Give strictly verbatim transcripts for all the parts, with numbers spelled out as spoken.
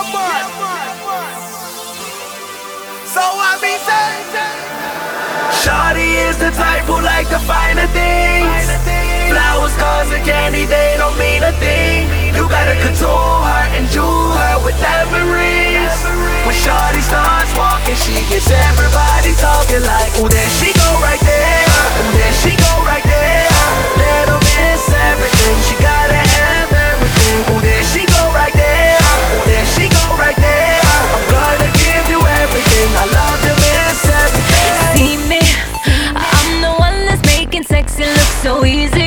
man. So I be saying, shawty is the type who like the finer things. Flowers, cars, and candy, they don't mean a thing. You gotta control her and jewel her with diamond rings. When shawty starts walking, she gets everybody talking like, ooh, there she go right there. Ooh, there she go right there. Little miss everything, she gotta have everything. Ooh, there she go right there. Ooh, there she go right there. I'm gonna give you everything. I love to miss everything. See me, I'm the one that's making sexy look so easy.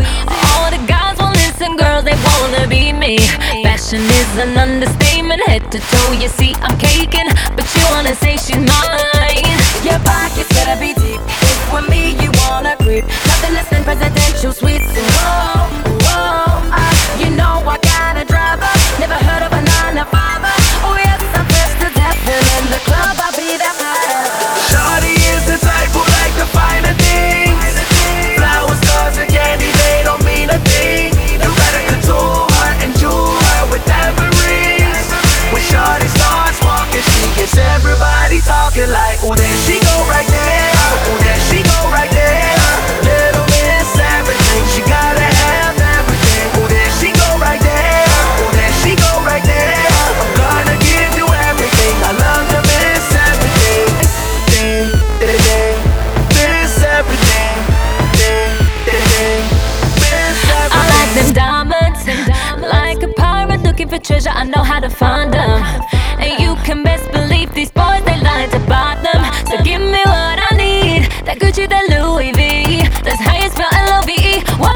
All the guys won't listen, girls, they wanna be me. Fashion is an understatement, head to toe, you see I'm caking, but you wanna say she's mine. Your pockets better be deep. If with me you wanna creep, nothing less than presidential suites. And whoa, whoa, uh, you know I got a driver. Never heard of a nine to fiver. Oh yes, I'm first to death, and in the club I'll be that high. Shawty is the type who like the finer things. Flowers, cars, and candy, they don't mean a thing. You gotta control her and jewel her with diamond rings. When shawty starts walking, she gets everybody talking like, ooh, there she go right there. Ooh, there she go right there. Little miss everything, she gotta have everything. Ooh, there she go right there. Ooh, there she go right there. I'm gonna give you everything. I love to miss everything. Ding, ding, ding, miss everything. Ding, ding, ding, miss everything. I like them diamonds, like a pirate looking for treasure, I know how to find them. And you can best believe these boys, they like to buy them. So give me what I need, that Gucci, that Louis V, that's how you spell L O V E. Whoa,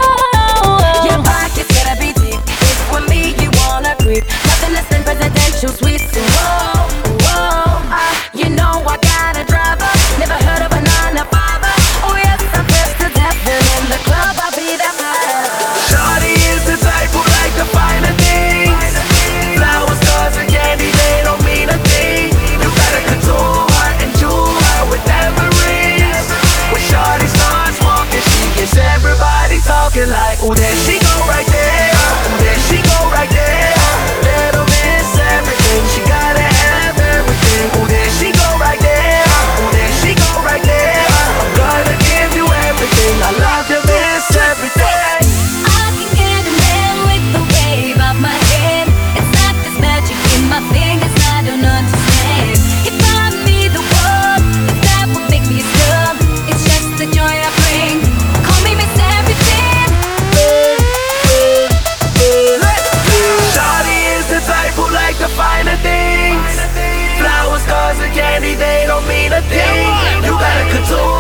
Your pockets better be deep. If with me you wanna creep, nothing less than presidential suites. And whoa, whoa, uh, you know I got a driver. Never heard of a nine to fiver. Oh yes, I'm first to death, and in the club I'll be that high. Shawty is the type who like the finer things. Flowers, cars, and candy, they don't mean a thing. You gotta control her and jewel her with diamond rings. When shawty starts walking, she gets everybody talking like, ooh, there she go right there. Ooh, there she go right there. Little miss everything, she gotta have everything. Ooh, there she go right there. Ooh, there she go right there. I'm gonna give you everything. I love to miss everything. I can get a man with the wave of my head. It's not this magic in my fingers, I don't understand. If I be the one, if that would make me stop, it's just the joy I bring. Call me Miss Everything. Shawty is the type who like the finer things. Flowers, cars, and candy, they don't mean a thing. You gotta control